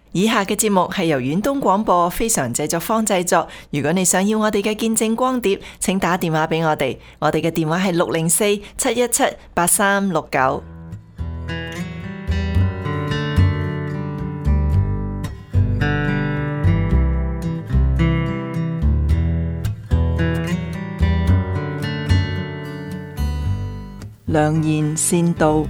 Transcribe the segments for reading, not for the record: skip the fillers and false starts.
以下嘅節目係由遠東廣播非常製作坊製作。如果你想要我哋嘅見證光碟，請打電話俾我哋。我哋嘅電話係604-717-8369。良言善道。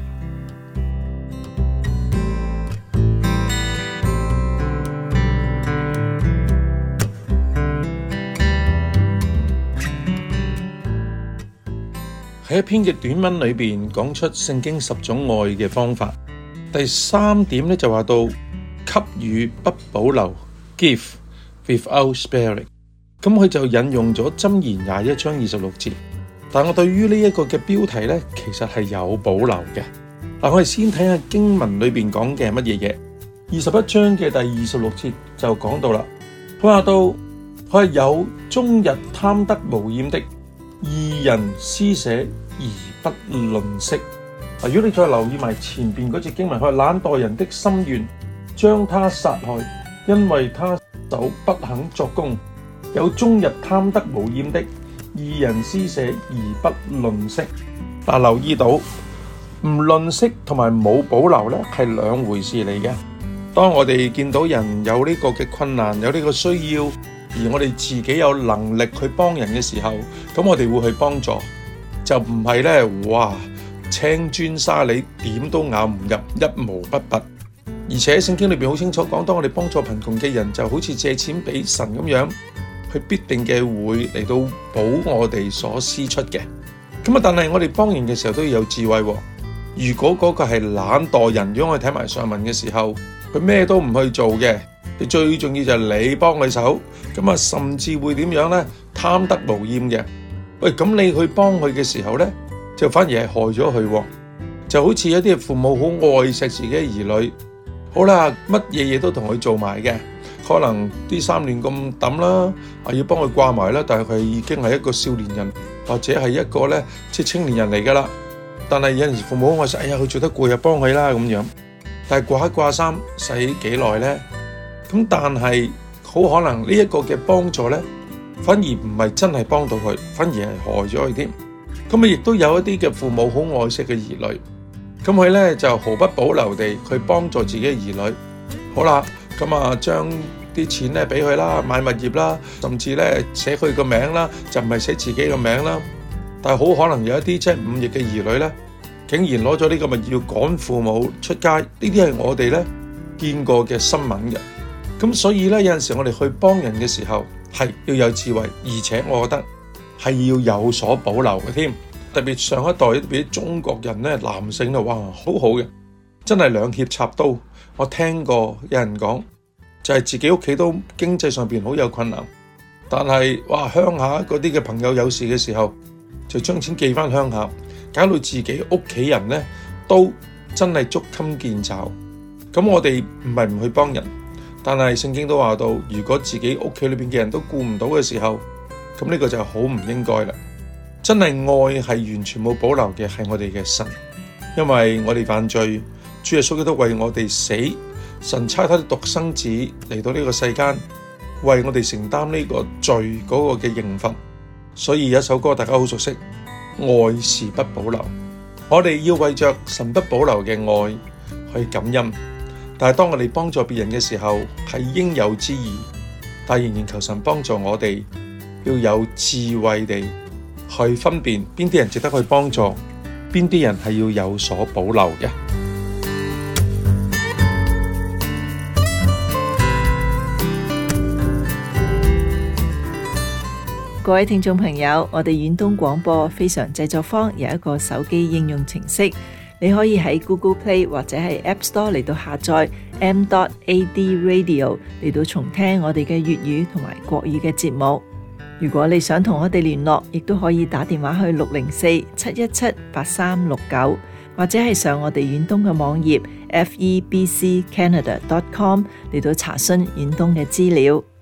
喺一篇嘅短文裏邊講出聖經10種愛嘅方法。第3點咧就話到給予不保留 ，give without sparing。咁佢就引用咗箴言21章26節。但我對於呢一個嘅標題咧，其實係有保留嘅。嗱，我哋先睇下經文裏邊講嘅係乜嘢嘢。21章嘅第26節就講到啦，佢話到佢係有終日貪得無厭的。義人施捨而不吝嗇。如果你再留意埋前邊嗰節經文，佢係懶惰人的心願將他殺害，因為他手不肯作工。有終日貪得無厭的義人施捨而不吝嗇。留意到唔吝嗇同埋冇保留咧係兩回事嚟嘅。當我哋見到人有呢個嘅困難，有呢個需要，而我哋自己有能力去幫人嘅時候，咁我哋會去幫助，就唔係咧，哇，青磚沙礫點都咬唔入，一毛不拔。而且聖經裏邊好清楚講，當我哋幫助貧窮嘅人，就好似借錢俾神咁樣，佢必定嘅會嚟到補我哋所施出嘅。咁啊，但係我哋幫人嘅時候都要有智慧。如果嗰個係懶惰人，如果我哋睇埋上文嘅時候，佢咩都唔去做嘅，最重要就係你幫佢手，咁啊甚至會點樣呢？貪得無厭嘅。喂，咁你去幫佢嘅時候呢，就反而係害咗佢。就好似一啲父母好愛錫自己嘅兒女，好啦，乜嘢都同佢做埋嘅，可能啲衫亂咁抌啦，要幫佢掛埋啦，但係佢已經係一個少年人，或者係一個呢即係青年人嚟噶啦。但係有陣時父母好愛錫，哎呀，佢做得攰啊，幫佢啦咁樣。但係掛一掛衫使幾耐呢？咁但係好可能呢一個嘅幫助呢，反而唔係真係幫到佢，反而係害咗佢添。咁亦都有一啲嘅父母好愛惜嘅兒女，咁佢呢就毫不保留地去幫助自己嘅兒女。好啦，咁啊將啲錢呢俾佢啦，買物業啦，甚至呢寫佢個名啦，就唔係寫自己嘅名啦。但係好可能有一啲即係忤逆嘅兒女呢，竟然攞咗呢個物業要趕父母出街，呢啲係我哋呢見過嘅新聞嘅。咁所以呢，有陣時我哋去幫人嘅時候係要有智慧，而且我覺得係要有所保留嘅添。特別上一代，特別中國人呢，男性哇，好好嘅，真係兩肋插刀。我聽過有人講，就係自己屋企都經濟上邊好有困難，但係哇鄉下嗰啲嘅朋友有事嘅時候，就將錢寄翻鄉下，搞到自己屋企人呢都真係捉襟見肘。咁我哋唔係唔去幫人，但係聖經都話到，如果自己屋企裏邊嘅人都顧唔到嘅時候，咁呢個就好唔應該啦。真係愛係完全冇保留嘅係我哋嘅神，因為我哋犯罪，主耶穌基督為我哋死，神差他的獨生子嚟到呢個世間，為我哋承擔呢個罪嗰個嘅刑罰。所以有一首歌大家好熟悉，愛是不保留。我哋要為着神不保留嘅愛去感恩，但係當我哋幫助別人嘅時候係應有之義，但仍然求神幫助我哋要有智慧地去分辨邊啲人值得去幫助，邊啲人係要有所保留嘅。 各位聽眾朋友，我哋遠東廣播非常製作坊有一個手機應用程式，你可以喺 Google Play 或者係 App Store 嚟到下載 m.ad radio 嚟到重聽我哋嘅粵語同埋國語嘅節目。如果你想同我哋聯絡，亦都可以打電話去604-717-8369，或者係上我哋遠東嘅網頁 febccanada.com 嚟到查詢遠東嘅資料。